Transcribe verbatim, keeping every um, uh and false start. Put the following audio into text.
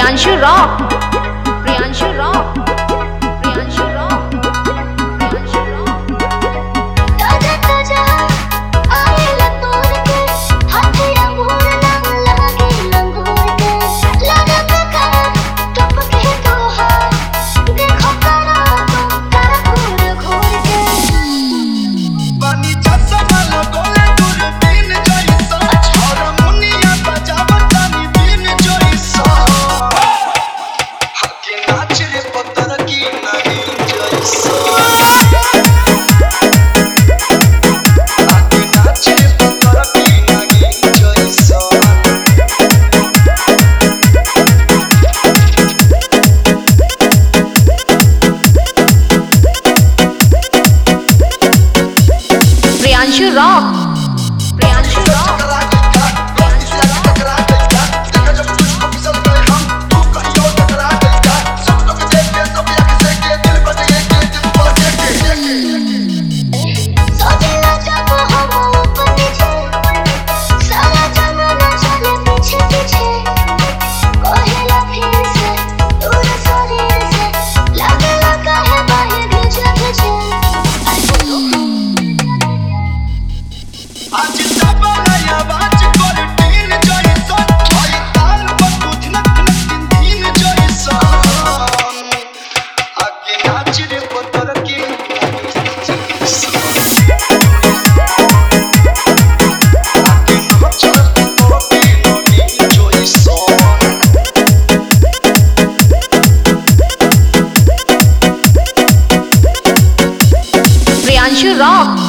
Priyanshu rock Priyanshu rock Priyanshu rock Priyanshu rock ताजा ताजा आएला तोड़ के हाथ अंगूर लग लगे लंगूर के लगा पका टपके तोहार देखो करा तो करा घूर घूर के पानी चश्मा लगोले दूरबीन जइसा हारमोनिया बजावत तानी बीन जइसा हके नाच रे पत्थर की नहीं जइसा हके नाच रे पत्थर की नहीं जइसा प्रियांशु रॉक प्रियांशु रॉक सोचेला जब हम ऊपर नीचे सारा जमाना चले पीछे पीछे कहेला फिर से दूर शरीर से लगे लगा है बाहर घिंचे घिंचे आज सबला आवाज कर टीन जइसा होई ताल बकुथ नक नक दिन जइसा आगे नाच रे पत्थर की आगे नाच रे पत्थर की नहीं जइसा प्रियांशु रॉक